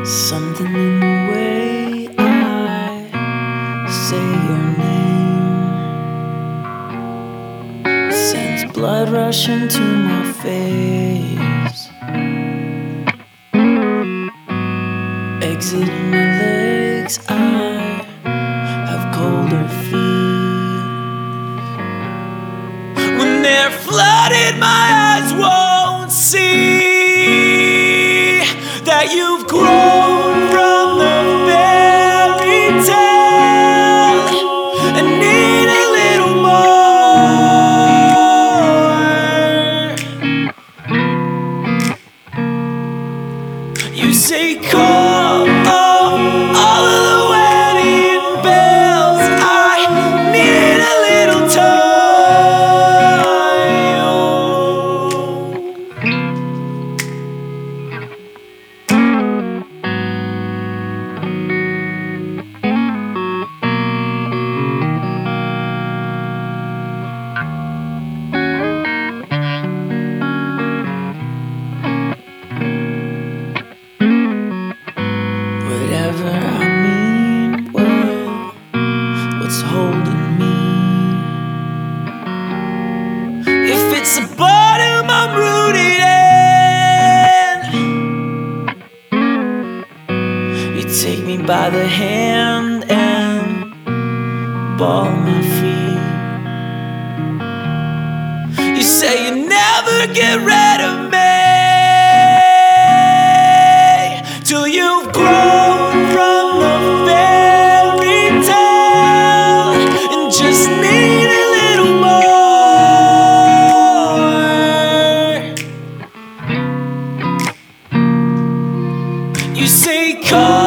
Something in the way I say your name sends blood rushing to my face. Exit my legs, I have colder feet. When they're flooded, my eyes won't see that you've grown from the fairy tale and need a little more. You say call all of the wedding bells. I need a little time. Whatever I mean, well, what's holding me? If it's the bottom I'm rooted in, you take me by the hand and ball my feet. You say you never get rid of me till you've grown from the fairy tale and just need a little more. You say call